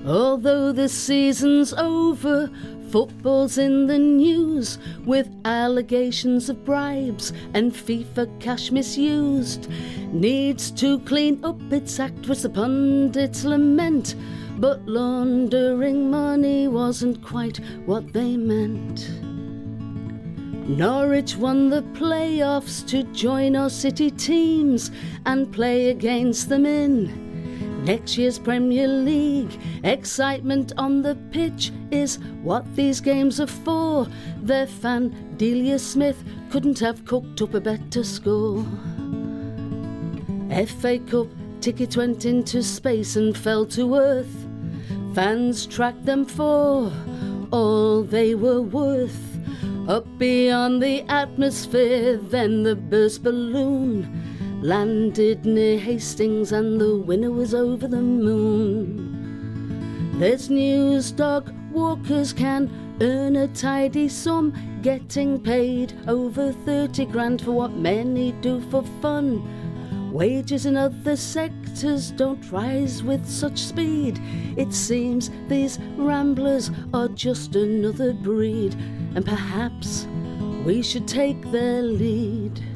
Although the season's over, football's in the news with allegations of bribes and FIFA cash misused. Needs to clean up its act was the pundits' lament, but laundering money wasn't quite what they meant. Norwich won the playoffs to join our city teams and play against them in next year's Premier League. Excitement on the pitch is what these games are for. Their fan, Delia Smith, couldn't have cooked up a better score. FA Cup tickets went into space and fell to earth. Fans tracked them for all they were worth. Up beyond the atmosphere, then the burst balloon landed near Hastings and the winner was over the moon. There's news dog walkers can earn a tidy sum, getting paid over 30 grand for what many do for fun. Wages in other sectors don't rise with such speed. It seems these ramblers are just another breed, and perhaps we should take their lead.